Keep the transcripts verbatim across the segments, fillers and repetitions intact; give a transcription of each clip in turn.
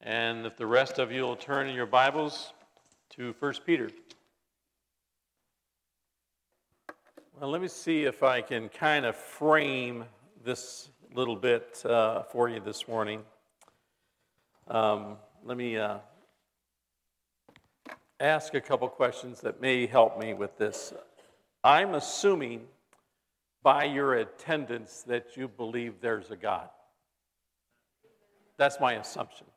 And if the rest of you will turn in your Bibles to First Peter. Well, let me see if I can kind of frame this little bit uh, for you this morning. Um, let me uh, ask a couple questions that may help me with this. I'm assuming by your attendance that you believe there's a God. That's my assumption.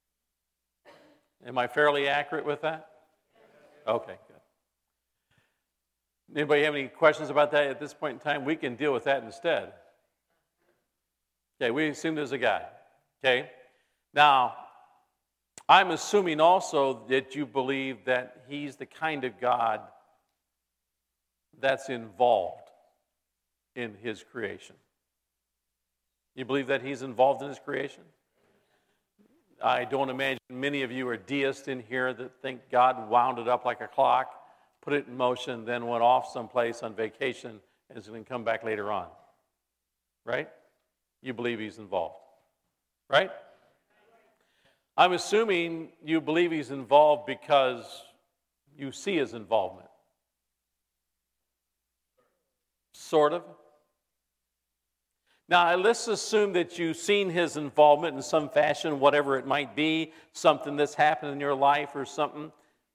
Am I fairly accurate with that? Okay, good. Anybody have any questions about that at this point in time? We can deal with that instead. Okay, we assume there's a God. Okay? Now, I'm assuming also that you believe that he's the kind of God that's involved in his creation. You believe that he's involved in his creation? I don't imagine many of you are deists in here that think God wound it up like a clock, put it in motion, then went off someplace on vacation and is going to come back later on. Right? You believe he's involved. Right? I'm assuming you believe he's involved because you see his involvement. Sort of. Now, let's assume that you've seen his involvement in some fashion, whatever it might be, something that's happened in your life or something.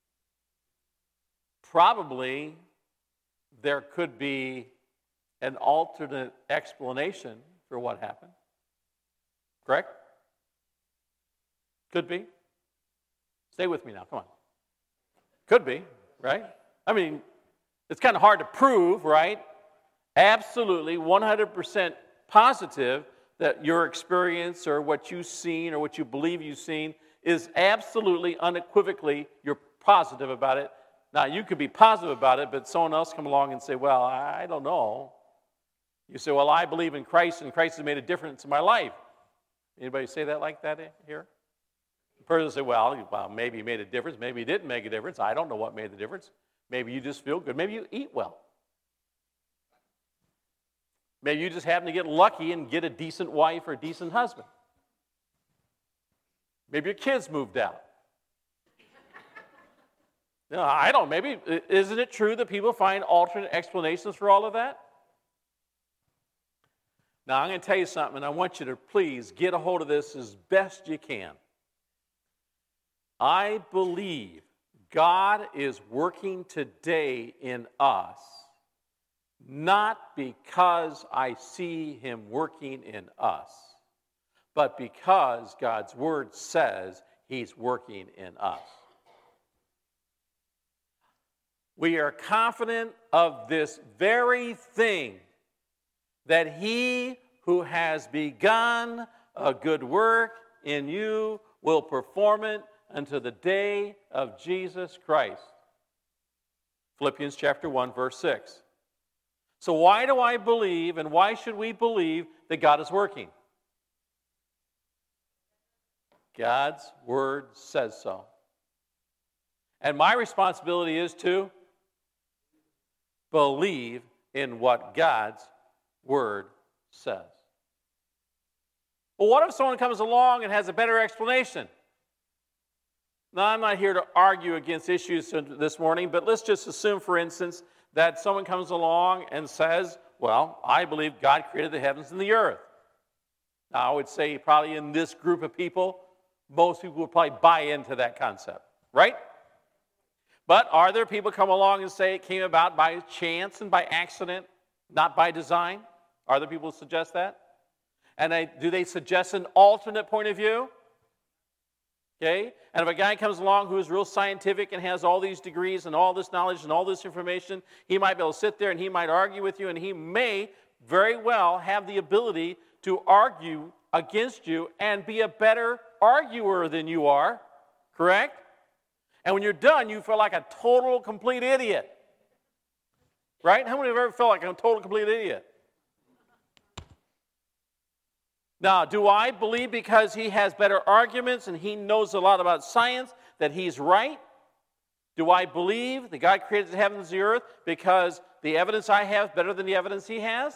Probably there could be an alternate explanation for what happened. Correct? Could be. Stay with me now, come on. Could be, right? I mean, it's kind of hard to prove, right? Absolutely, one hundred percent positive that your experience or what you've seen or what you believe you've seen is absolutely, unequivocally, you're positive about it. Now, you could be positive about it, but someone else come along and say, well, I don't know. You say, well, I believe in Christ, and Christ has made a difference in my life. Anybody say that like that here? The person will say, well, well, maybe he made a difference. Maybe he didn't make a difference. I don't know what made the difference. Maybe you just feel good. Maybe you eat well. Maybe you just happen to get lucky and get a decent wife or a decent husband. Maybe your kids moved out. No, I don't. Maybe, isn't it true that people find alternate explanations for all of that? Now, I'm going to tell you something, and I want you to please get a hold of this as best you can. I believe God is working today in us, not because I see him working in us, but because God's word says he's working in us. We are confident of this very thing, that he who has begun a good work in you will perform it unto the day of Jesus Christ. Philippians chapter one, verse six. So why do I believe, and why should we believe that God is working? God's word says so. And my responsibility is to believe in what God's word says. Well, what if someone comes along and has a better explanation? Now, I'm not here to argue against issues this morning, but let's just assume, for instance, that someone comes along and says, well, I believe God created the heavens and the earth. Now, I would say probably in this group of people, most people would probably buy into that concept, right? But are there people come along and say it came about by chance and by accident, not by design? Are there people who suggest that? And they, do they suggest an alternate point of view? Okay? And if a guy comes along who is real scientific and has all these degrees and all this knowledge and all this information, he might be able to sit there and he might argue with you, and he may very well have the ability to argue against you and be a better arguer than you are, correct? And when you're done, you feel like a total, complete idiot. Right? How many of you have ever felt like a total, complete idiot? Now, do I believe because he has better arguments and he knows a lot about science that he's right? Do I believe that God created the heavens and the earth because the evidence I have is better than the evidence he has?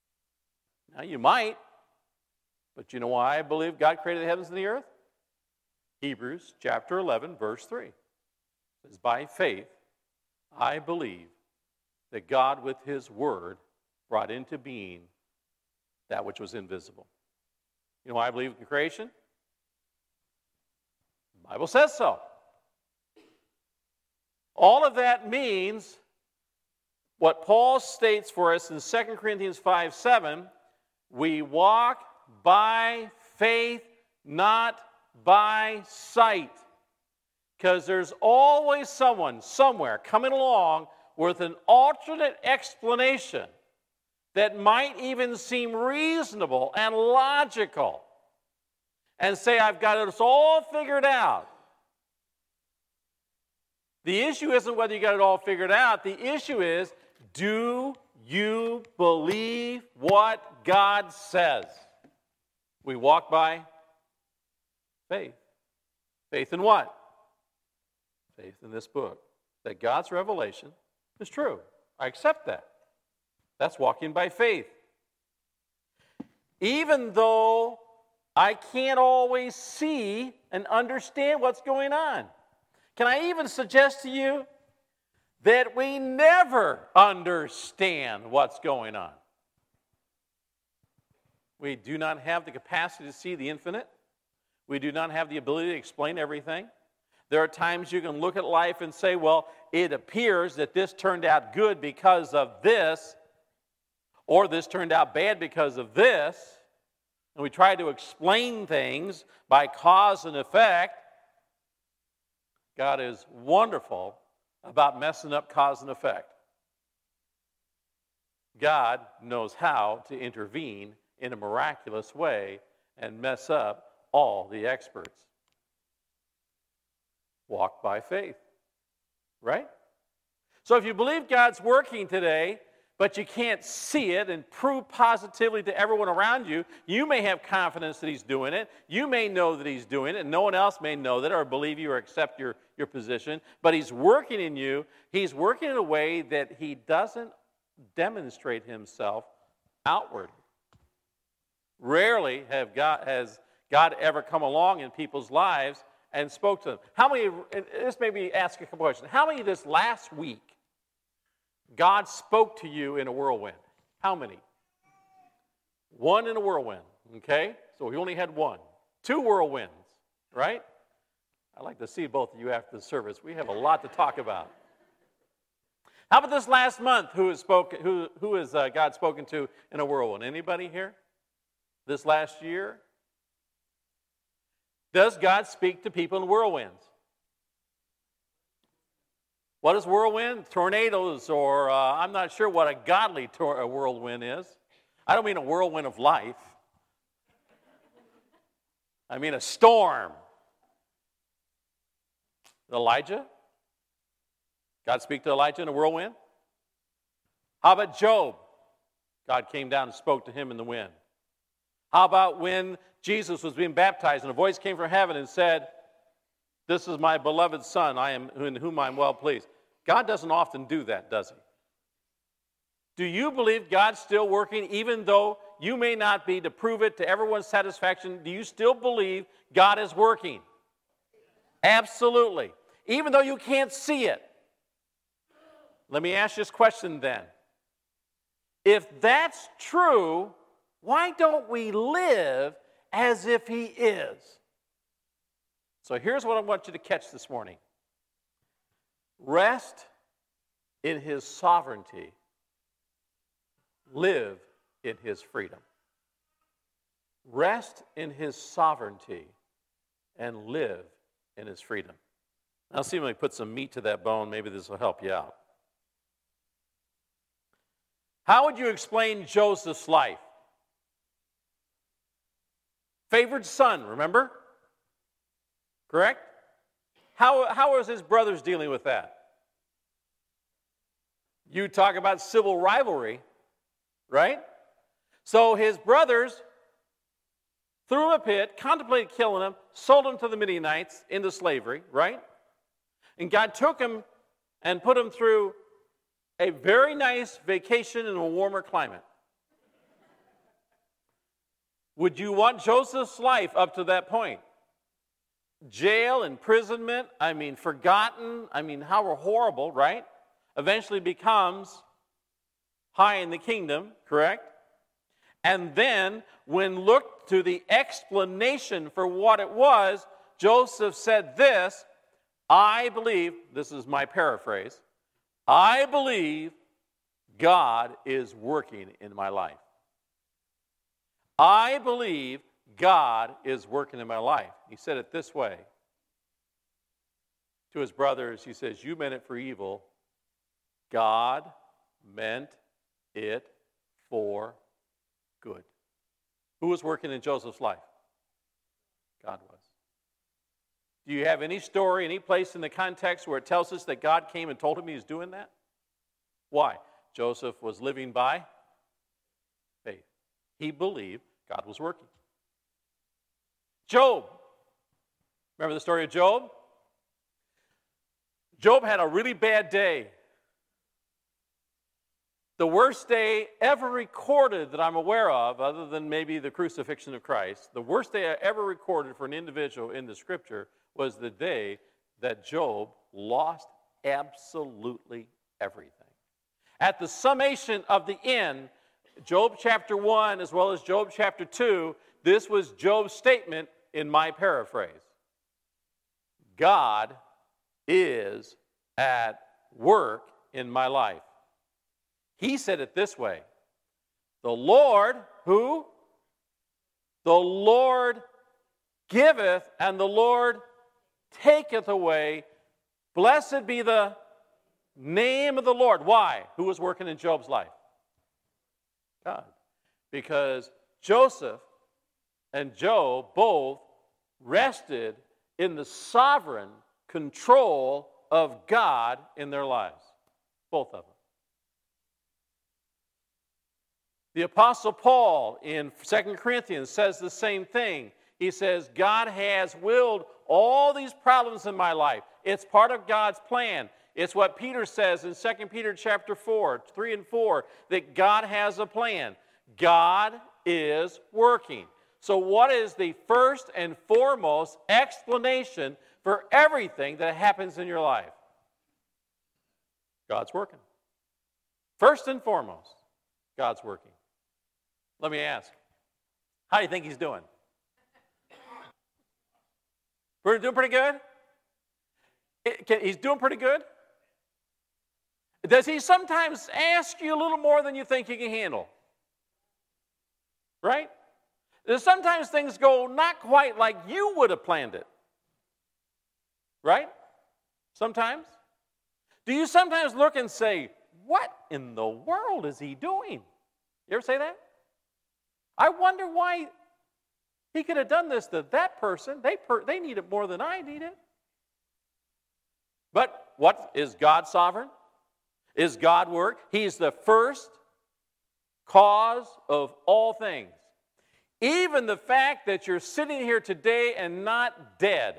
Now, you might. But you know why I believe God created the heavens and the earth? Hebrews chapter eleven, verse three. It says, by faith, I believe that God with his word brought into being that which was invisible. You know why I believe in creation? The Bible says so. All of that means what Paul states for us in Second Corinthians five seven, we walk by faith, not by sight. Because there's always someone, somewhere, coming along with an alternate explanation that might even seem reasonable and logical and say, I've got it all figured out. The issue isn't whether you got it all figured out. The issue is, do you believe what God says? We walk by faith. Faith in what? Faith in this book. That God's revelation is true. I accept that. That's walking by faith. Even though I can't always see and understand what's going on. Can I even suggest to you that we never understand what's going on? We do not have the capacity to see the infinite. We do not have the ability to explain everything. There are times you can look at life and say, well, it appears that this turned out good because of this, or this turned out bad because of this. And we try to explain things by cause and effect. God is wonderful about messing up cause and effect. God knows how to intervene in a miraculous way and mess up all the experts. Walk by faith, right? So if you believe God's working today, but you can't see it and prove positively to everyone around you, you may have confidence that he's doing it. You may know that he's doing it, and no one else may know that or believe you or accept your, your position. But he's working in you. He's working in a way that he doesn't demonstrate himself outward. Rarely have God, has God ever come along in people's lives and spoke to them. How many, this made me ask a couple questions. How many this last week God spoke to you in a whirlwind? How many? One in a whirlwind, okay? So we only had one. Two whirlwinds, right? I'd like to see both of you after the service. We have a lot to talk about. How about this last month? Who has spoken? Who, who has uh, God spoken to in a whirlwind? Anybody here? This last year? Does God speak to people in whirlwinds? What is whirlwind? Tornadoes, or uh, I'm not sure what a godly tor- a whirlwind is. I don't mean a whirlwind of life. I mean a storm. Elijah? God speak to Elijah in a whirlwind? How about Job? God came down and spoke to him in the wind. How about when Jesus was being baptized and a voice came from heaven and said, this is my beloved son, I am in whom I am well pleased. God doesn't often do that, does he? Do you believe God's still working even though you may not be to prove it to everyone's satisfaction? Do you still believe God is working? Absolutely. Even though you can't see it. Let me ask you this question then. If that's true, why don't we live as if he is? So here's what I want you to catch this morning. Rest in his sovereignty. Live in his freedom. Rest in his sovereignty and live in his freedom. I'll see if I can put some meat to that bone. Maybe this will help you out. How would you explain Joseph's life? Favored son, remember? Correct? How, how was his brothers dealing with that? You talk about civil rivalry, right? So his brothers threw him a pit, contemplated killing him, sold him to the Midianites into slavery, right? And God took him and put him through a very nice vacation in a warmer climate. Would you want Joseph's life up to that point? jail, imprisonment, I mean, forgotten, I mean, how horrible, right? Eventually becomes high in the kingdom, correct? And then, when looked to the explanation for what it was, Joseph said this, I believe, this is my paraphrase, I believe God is working in my life. I believe God is working in my life. He said it this way to his brothers. He says, you meant it for evil. God meant it for good. Who was working in Joseph's life? God was. Do you have any story, any place in the context where it tells us that God came and told him he was doing that? Why? Joseph was living by faith. He believed God was working. Job. Remember the story of Job? Job had a really bad day. The worst day ever recorded that I'm aware of, other than maybe the crucifixion of Christ, the worst day I ever recorded for an individual in the Scripture was the day that Job lost absolutely everything. At the summation of the end, Job chapter one as well as Job chapter two, this was Job's statement in my paraphrase. God is at work in my life. He said it this way, the Lord, who? The Lord giveth and the Lord taketh away. Blessed be the name of the Lord. Why? Who was working in Job's life? God. Because Joseph and Job both rested in the sovereign control of God in their lives. Both of them. The Apostle Paul in Second Corinthians says the same thing. He says, God has willed all these problems in my life. It's part of God's plan. It's what Peter says in Second Peter chapter four, three and four, that God has a plan. God is working. So what is the first and foremost explanation for everything that happens in your life? God's working. First and foremost, God's working. Let me ask, how do you think he's doing? We're doing pretty good? He's doing pretty good? Does he sometimes ask you a little more than you think you can handle? Right? There's sometimes things go not quite like you would have planned it. Right? Sometimes. Do you sometimes look and say, what in the world is he doing? You ever say that? I wonder why he could have done this to that person. They, per- they need it more than I need it. But what is God sovereign? Is God work? He's the first cause of all things. Even the fact that you're sitting here today and not dead.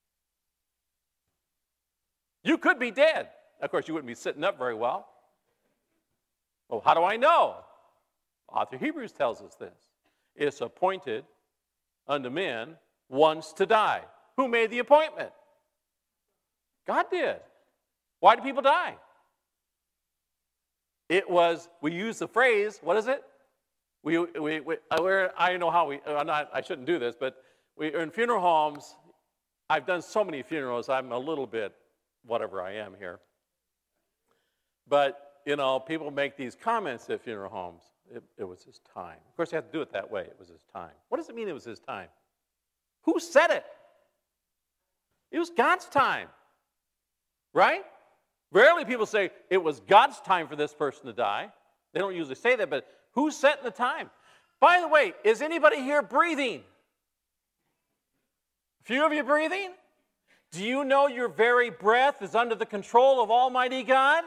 You could be dead. Of course, you wouldn't be sitting up very well. Well, how do I know? Author of Hebrews tells us this. It's appointed unto men once to die. Who made the appointment? God did. Why do people die? It was, we use the phrase, what is it? We, we, we we're, I know how we, I'm not, I shouldn't do this, but we in funeral homes, I've done so many funerals, I'm a little bit whatever I am here. But, you know, people make these comments at funeral homes. It, it was his time. Of course, you have to do it that way. It was his time. What does it mean it was his time? Who said it? It was God's time. Right? Rarely people say, it was God's time for this person to die. They don't usually say that, but who's setting the time? By the way, is anybody here breathing? A few of you breathing? Do you know your very breath is under the control of Almighty God?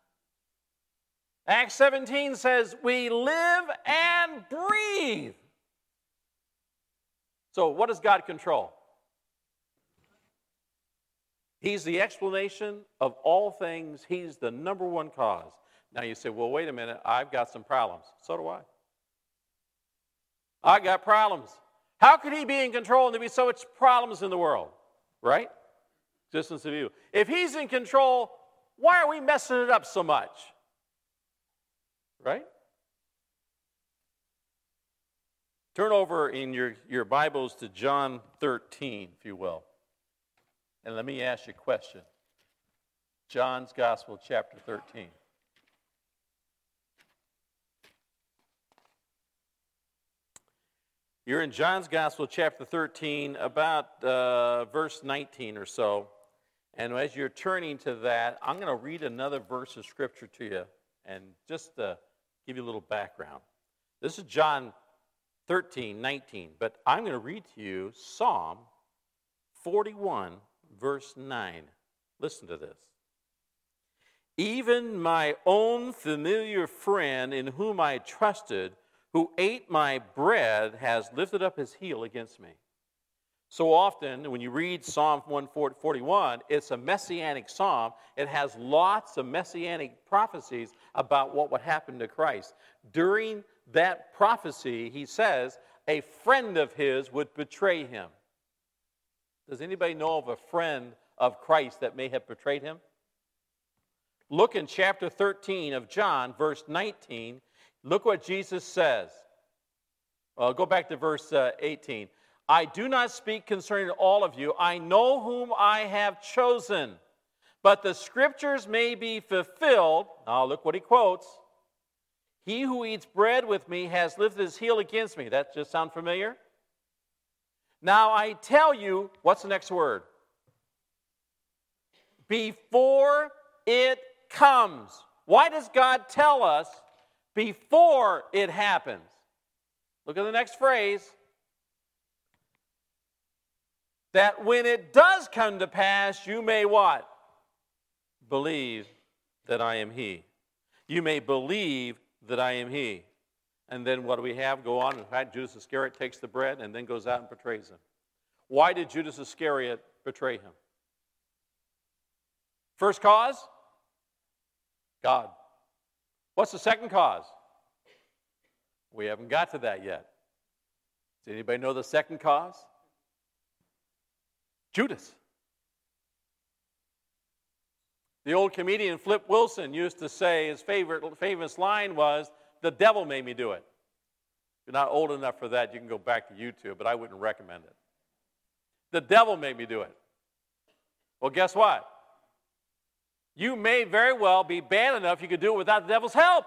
Acts seventeen says, we live and breathe. So what does God control? He's the explanation of all things. He's the number one cause. Now you say, well, wait a minute, I've got some problems. So do I. I got problems. How could he be in control and there be so much problems in the world? right? Existence of evil. If he's in control, why are we messing it up so much? Right? Turn over in your, your Bibles to John thirteen, if you will. And let me ask you a question. John's Gospel, chapter thirteen. You're in John's Gospel, chapter thirteen, about uh, verse nineteen or so. And as you're turning to that, I'm going to read another verse of Scripture to you, and just to give you a little background. This is John thirteen, nineteen, but I'm going to read to you Psalm forty-one, verse nine. Listen to this. Even my own familiar friend in whom I trusted, who ate my bread, has lifted up his heel against me. So often, when you read Psalm one forty-one, it's a messianic psalm. It has lots of messianic prophecies about what would happen to Christ. During that prophecy, he says, a friend of his would betray him. Does anybody know of a friend of Christ that may have betrayed him? Look in chapter thirteen of John, verse nineteen. Look what Jesus says. Well, go back to verse uh, eighteen. I do not speak concerning all of you. I know whom I have chosen. But the scriptures may be fulfilled. Now look what he quotes. He who eats bread with me has lifted his heel against me. That just sound familiar? Now I tell you, what's the next word? Before it comes. Why does God tell us before it happens? Look at the next phrase. That when it does come to pass, you may what? Believe that I am he. You may believe that I am he. And then what do we have go on? In fact, Judas Iscariot takes the bread and then goes out and betrays him. Why did Judas Iscariot betray him? First cause? God. What's the second cause? We haven't got to that yet. Does anybody know the second cause? Judas. The old comedian Flip Wilson used to say, his favorite famous line was, the devil made me do it. If you're not old enough for that, you can go back to YouTube, but I wouldn't recommend it. The devil made me do it. Well, guess what? You may very well be bad enough you could do it without the devil's help.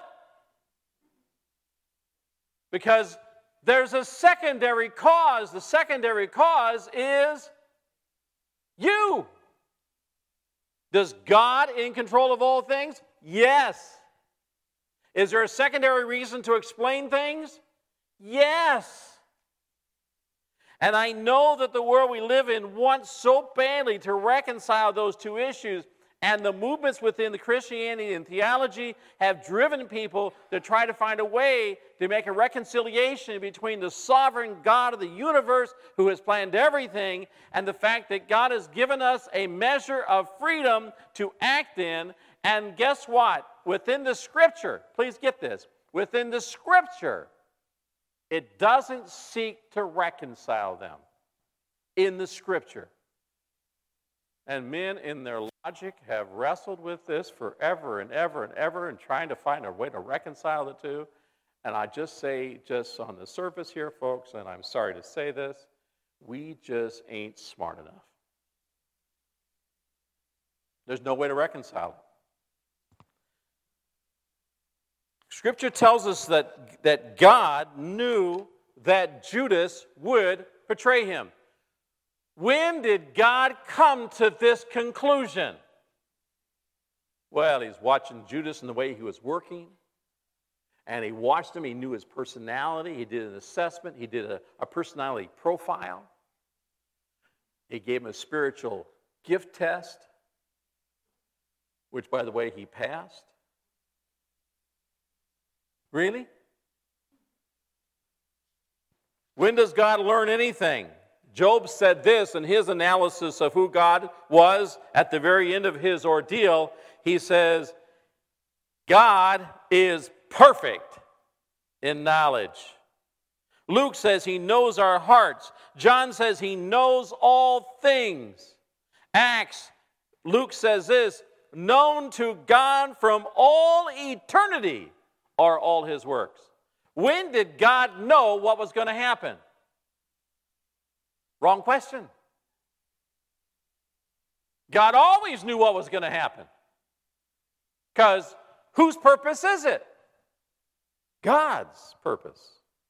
Because there's a secondary cause. The secondary cause is you. Does God in control of all things? Yes. Is there a secondary reason to explain things? Yes. And I know that the world we live in wants so badly to reconcile those two issues, and the movements within the Christianity and theology have driven people to try to find a way to make a reconciliation between the sovereign God of the universe who has planned everything and the fact that God has given us a measure of freedom to act in. And guess what? Within the Scripture, please get this, within the Scripture, it doesn't seek to reconcile them in the Scripture. And men in their logic have wrestled with this forever and ever and ever and trying to find a way to reconcile the two. And I just say, just on the surface here, folks, and I'm sorry to say this, we just ain't smart enough. There's no way to reconcile it. Scripture tells us that, that God knew that Judas would betray him. When did God come to this conclusion? Well, he's watching Judas and the way he was working. And he watched him. He knew his personality. He did an assessment. He did a, a personality profile. He gave him a spiritual gift test, which, by the way, he passed. Really? When does God learn anything? Job said this in his analysis of who God was at the very end of his ordeal. He says, God is perfect in knowledge. Luke says he knows our hearts. John says he knows all things. Acts, Luke says this, known to God from all eternity are all his works. When did God know what was going to happen? Wrong question. God always knew what was going to happen. Because whose purpose is it? God's purpose.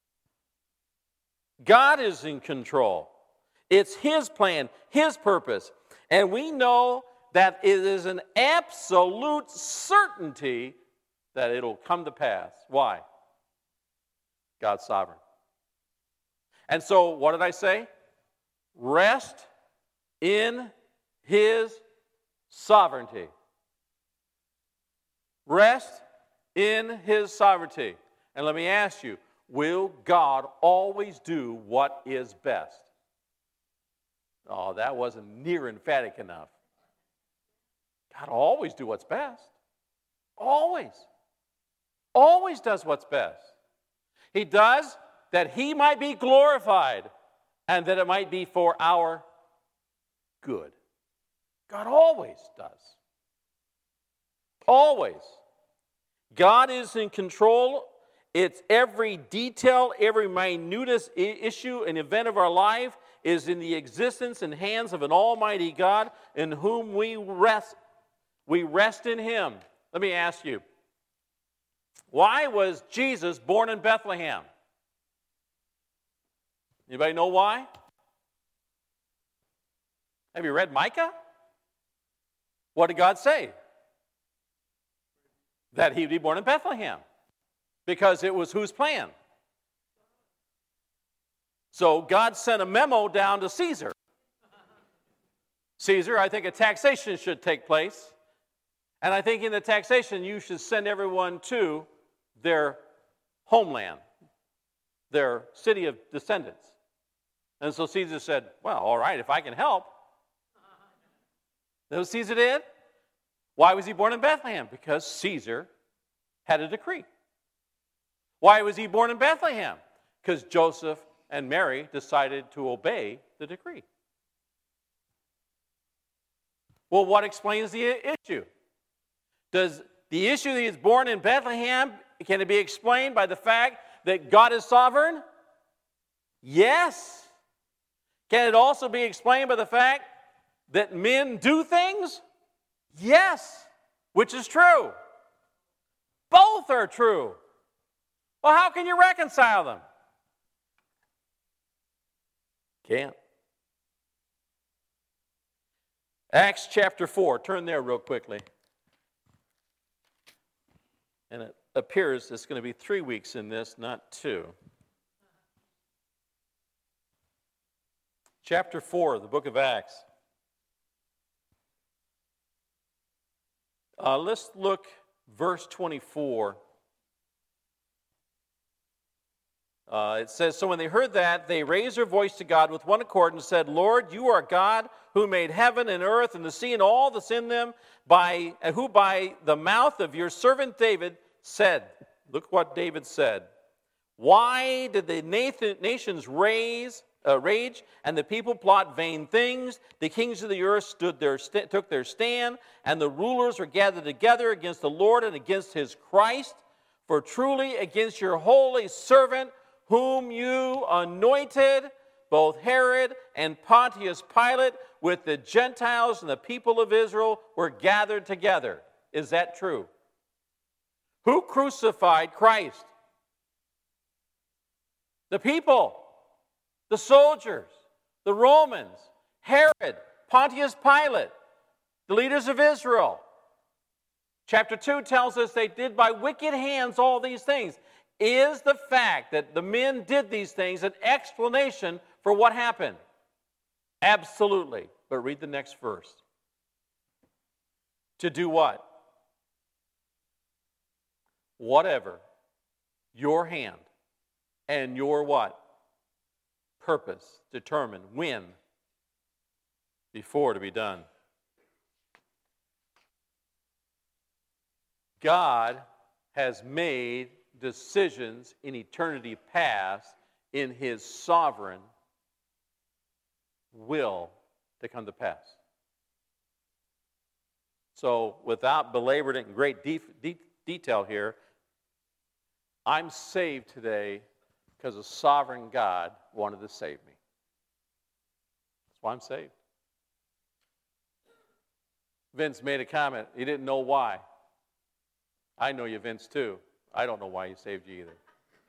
God is in control. It's his plan, his purpose. And we know that it is an absolute certainty that it'll come to pass. Why? God's sovereign. And so, what did I say? Rest in his sovereignty. Rest in his sovereignty. And let me ask you, will God always do what is best? Oh, that wasn't near emphatic enough. God will always do what's best. Always. Always does what's best. He does that he might be glorified and that it might be for our good. God always does. Always. God is in control. It's every detail, every minutest issue and event of our life is in the existence and hands of an almighty God in whom we rest. We rest in him. Let me ask you, why was Jesus born in Bethlehem? Anybody know why? Have you read Micah? What did God say? That he would be born in Bethlehem. Because it was whose plan? So God sent a memo down to Caesar. Caesar, I think a taxation should take place. And I think in the taxation you should send everyone to their homeland, their city of descendants. And so Caesar said, well, all right, if I can help. That's what Caesar did. Why was he born in Bethlehem? Because Caesar had a decree. Why was he born in Bethlehem? Because Joseph and Mary decided to obey the decree. Well, what explains the issue? Does the issue that he's born in Bethlehem, can it be explained by the fact that God is sovereign? Yes. Can it also be explained by the fact that men do things? Yes, which is true. Both are true. Well, how can you reconcile them? Can't. Acts chapter four. Turn there real quickly. And it appears it's going to be three weeks in this, not two. Chapter four of the book of Acts. Uh, let's look verse twenty-four. Uh, it says, so when they heard that, they raised their voice to God with one accord and said, Lord, you are God who made heaven and earth and the sea and all that's in them, by who by the mouth of your servant David said, look what David said, why did the nations raise, uh, rage and the people plot vain things? The kings of the earth stood their st- took their stand, and the rulers were gathered together against the Lord and against his Christ. For truly against your holy servant, whom you anointed, both Herod and Pontius Pilate, with the Gentiles and the people of Israel, were gathered together. Is that true? Who crucified Christ? The people, the soldiers, the Romans, Herod, Pontius Pilate, the leaders of Israel. Chapter two tells us they did by wicked hands all these things. Is the fact that the men did these things an explanation for what happened? Absolutely. But read the next verse. To do what? Whatever your hand and your what? Purpose determine when before to be done. God has made decisions in eternity past in his sovereign will to come to pass. So without belaboring it in great de- de- detail here, I'm saved today because a sovereign God wanted to save me. That's why I'm saved. Vince made a comment. He didn't know why. I know you, Vince, too. I don't know why he saved you either.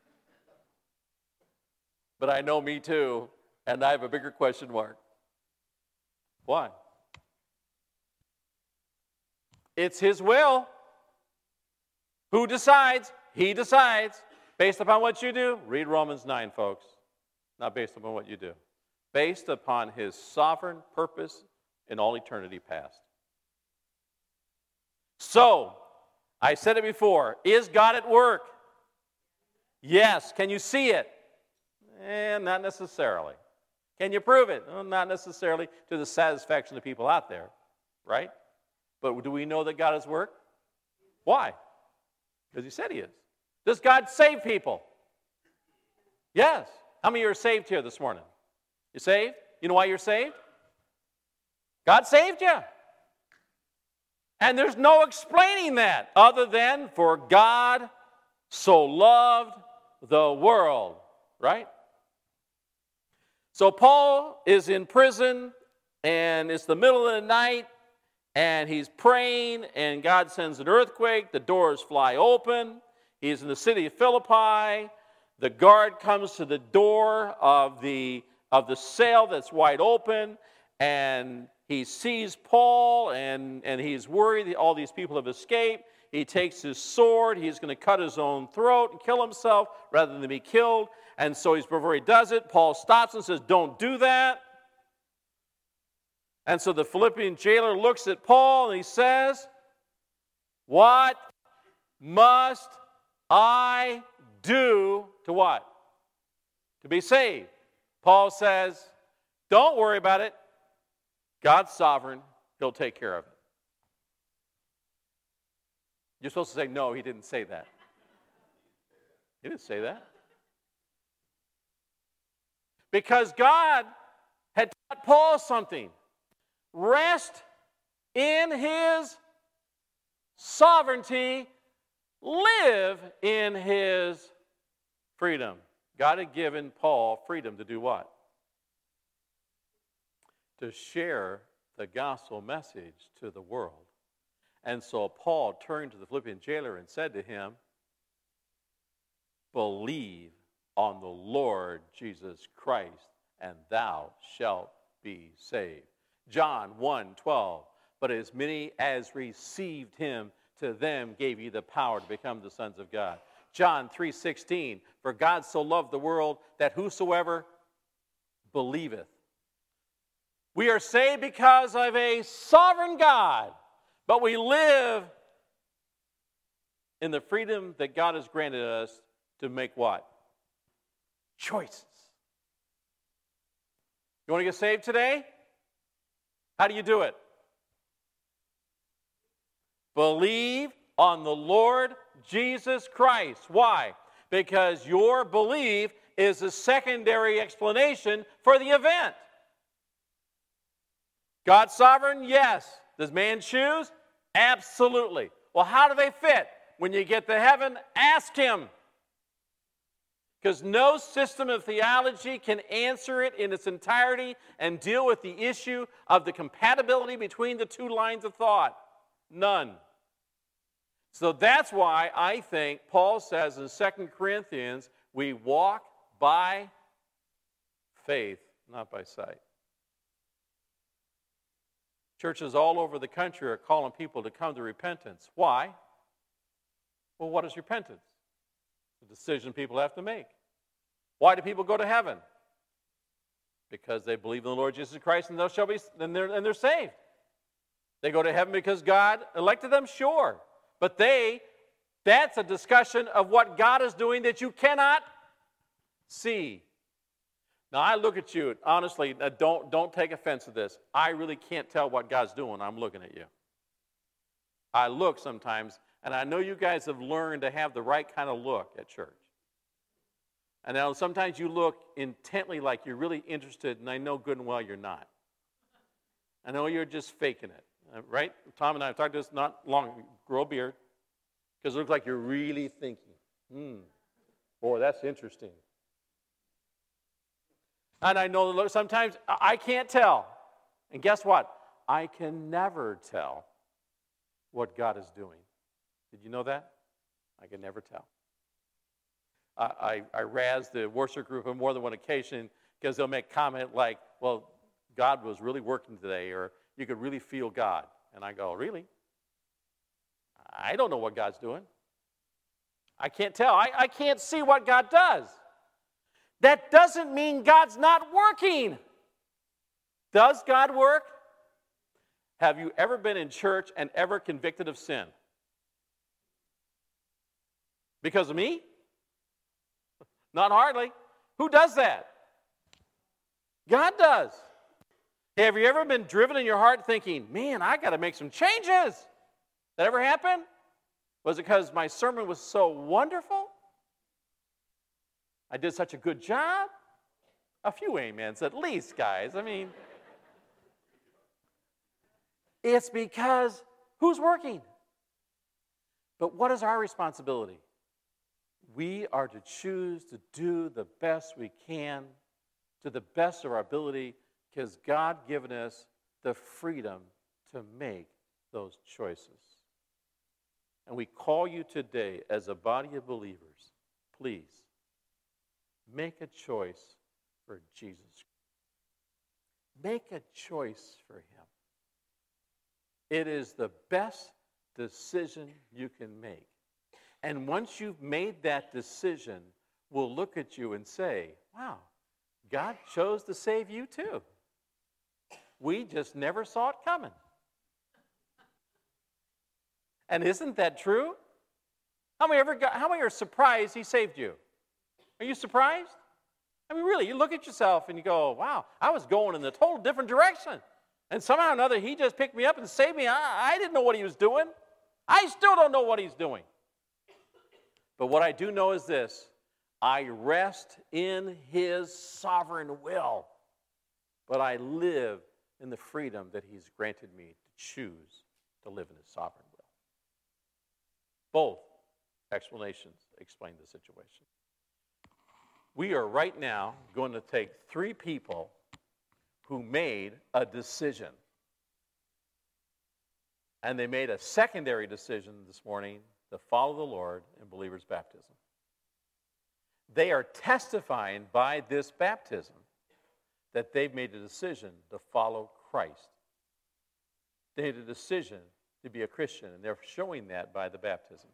But I know me, too, and I have a bigger question mark. Why? It's his will. Who decides? He decides. Based upon what you do? Read Romans nine, folks. Not based upon what you do. Based upon his sovereign purpose in all eternity past. So, I said it before, is God at work? Yes. Can you see it? Eh, not necessarily. Can you prove it? Well, not necessarily to the satisfaction of the people out there, right? But do we know that God is at work? Why? Because he said he is. Does God save people? Yes. How many of you are saved here this morning? You saved? You know why you're saved? God saved you. And there's no explaining that other than for God so loved the world, right? So Paul is in prison, and it's the middle of the night, and he's praying, and God sends an earthquake. The doors fly open. He's in the city of Philippi. The guard comes to the door of the, of the cell that's wide open, and he sees Paul, and, and he's worried that all these people have escaped. He takes his sword. He's going to cut his own throat and kill himself rather than be killed. And so he's, before he does it, Paul stops and says, don't do that. And so the Philippian jailer looks at Paul and he says, what must I do to what? To be saved. Paul says, don't worry about it. God's sovereign. He'll take care of it. You're supposed to say, no, he didn't say that. He didn't say that. Because God had taught Paul something. Rest in his sovereignty. Live in his freedom. God had given Paul freedom to do what? To share the gospel message to the world. And so Paul turned to the Philippian jailer and said to him, believe on the Lord Jesus Christ, and thou shalt be saved. John one twelve, but as many as received him, to them gave he the power to become the sons of God. John three sixteen, for God so loved the world that whosoever believeth. We are saved because of a sovereign God, but we live in the freedom that God has granted us to make what? Choices. You want to get saved today? How do you do it? Believe on the Lord Jesus Christ. Why? Because your belief is a secondary explanation for the event. God's sovereign? Yes. Does man choose? Absolutely. Well, how do they fit? When you get to heaven, ask him. Because no system of theology can answer it in its entirety and deal with the issue of the compatibility between the two lines of thought. None. So that's why I think Paul says in Second Corinthians, we walk by faith, not by sight. Churches all over the country are calling people to come to repentance. Why? Well, what is repentance? It's a decision people have to make. Why do people go to heaven? Because they believe in the Lord Jesus Christ and those shall be, and they're, and they're saved. They go to heaven because God elected them, sure. But they, that's a discussion of what God is doing that you cannot see. Now, I look at you, honestly, don't, don't take offense to this. I really can't tell what God's doing when I'm looking at you. I look sometimes, and I know you guys have learned to have the right kind of look at church. And now sometimes you look intently like you're really interested, and I know good and well you're not. I know you're just faking it. uh, right? Tom and I have talked this not long. Grow a beard because it looks like you're really thinking. Hmm. Boy, that's interesting. And I know that sometimes I can't tell. And guess what? I can never tell what God is doing. Did you know that? I can never tell. I, I, I razz the worship group on more than one occasion because they'll make comment like, well, God was really working today, or you could really feel God. And I go, really? I don't know what God's doing. I can't tell. I, I can't see what God does. That doesn't mean God's not working. Does God work? Have you ever been in church and ever convicted of sin? Because of me? Not hardly. Who does that? God does. Have you ever been driven in your heart thinking, man, I got to make some changes? That ever happen? Was it because my sermon was so wonderful? I did such a good job? A few amens at least, guys. I mean, it's because who's working? But what is our responsibility? We are to choose to do the best we can to the best of our ability because God given us the freedom to make those choices. And we call you today as a body of believers, please, make a choice for Jesus. Make a choice for him. It is the best decision you can make. And once you've made that decision, we'll look at you and say, wow, God chose to save you too. We just never saw it coming. And isn't that true? How many ever got, how many are surprised he saved you? Are you surprised? I mean, really, you look at yourself and you go, wow, I was going in a total different direction. And somehow or another, he just picked me up and saved me. I, I didn't know what he was doing. I still don't know what he's doing. But what I do know is this. I rest in his sovereign will. But I live in the freedom that he's granted me to choose to live in his sovereign will. Both explanations explain the situation. We are right now going to take three people who made a decision. And they made a secondary decision this morning to follow the Lord in believers' baptism. They are testifying by this baptism that they've made a decision to follow Christ. They made a decision to be a Christian, and they're showing that by the baptism.